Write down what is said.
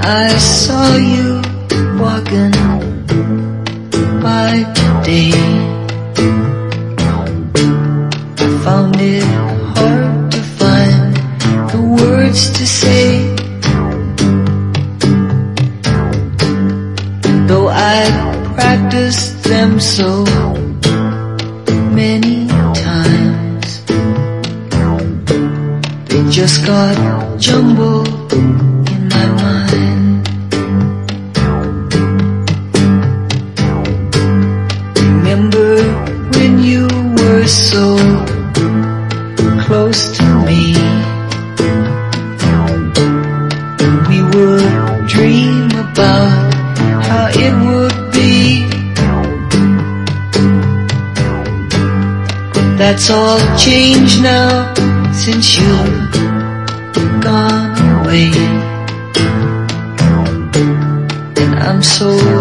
I saw you walking by today. I found it hard to find the words to say, and though I practiced them so many times, they just got jumbled in my mind. Remember when you were so close to me, and we would dream about how it would be. But that's all changed now since you've gone away, and I'm so